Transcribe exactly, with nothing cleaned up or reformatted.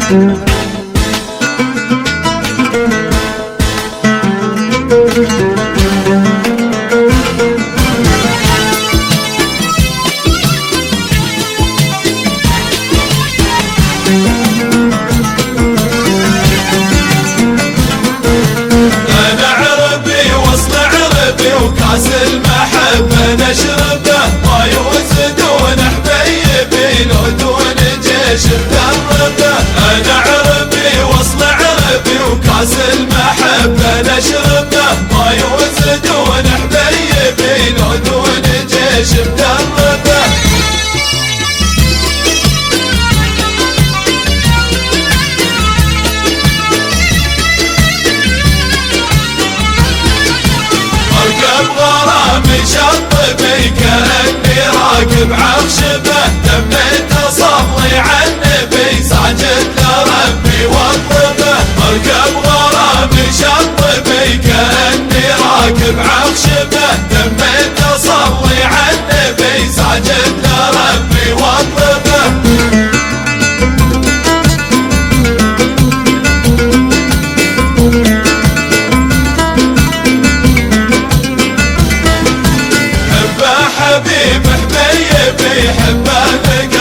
وكاس المحبة نشربه ما يوزدون حبيبي لو دون جيش مدربه. أنا عربي وصل عربي وكاس المحبة نشربه ما يوزدون حبيبي لو دون جيش مدربه. شطبي كأني راكب عخشبه تميت أصلي عن النبي ساجد لربي واطلبه. اركب غرامي شطبي كأني راكب عخشبه تميت أصلي عن النبي ساجد لربي واطلبه. حبيب حبيبي حبه